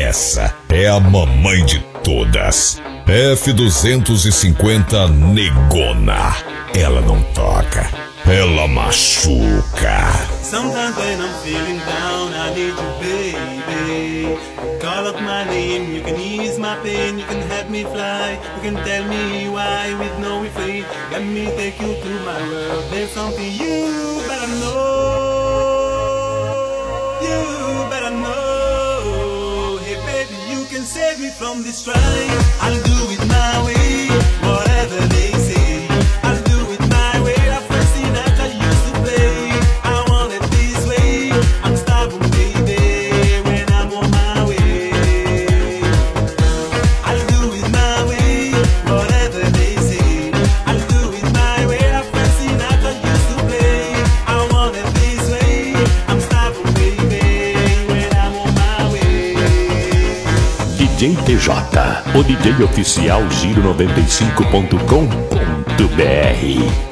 Essa é a mamãe de todas. F250 Negona. Ela não toca, ela machuca. Sometimes when I'm feeling down, I need you, baby. Call up my name, you can ease my pain, you can help me fly, you can tell me why with no refrain. Let me take you to my world. There's something you better know. You better know. Hey baby, you can save me from this strife. I'll do it my way, whatever they say. I'll do it my way. I first seen that I used to play. I want it this way. I'm stubborn, baby, when I'm on my way. I'll do it my way, whatever they say. I'll do it my way. I first seen that I used to play. I want it this way. I'm stubborn, baby, when I'm on my way. DJ TJ, o DJ oficial Giro95.com.br.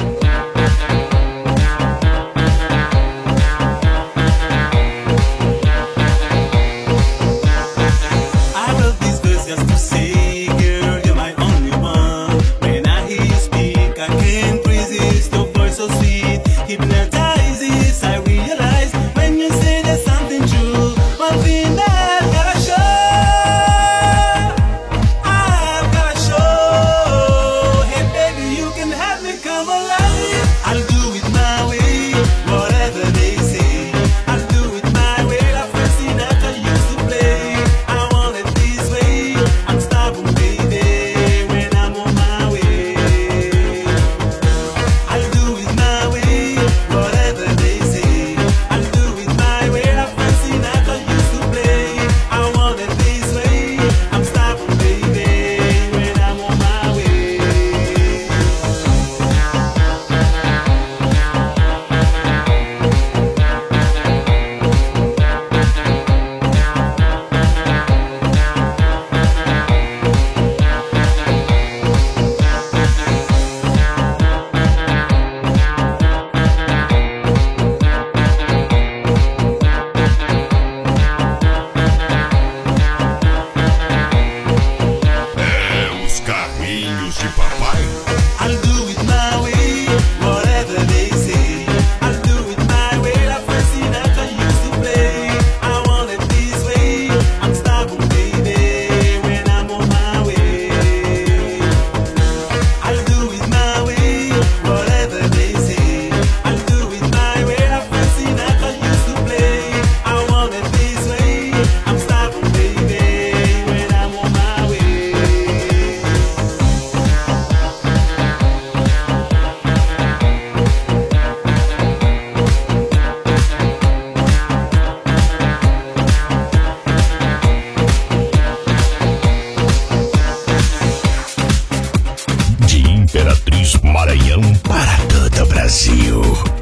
Maranhão para todo o Brasil.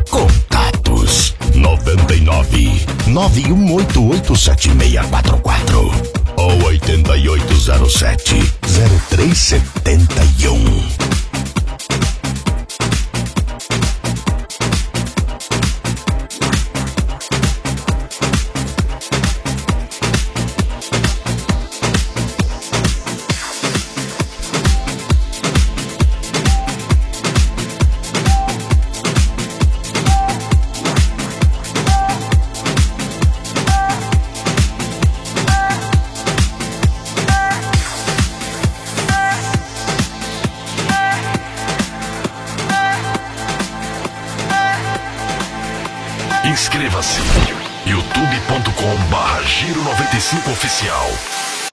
Contatos 99 91887644 ou 8807 0371. Inscreva-se youtube.com/Giro95oficial.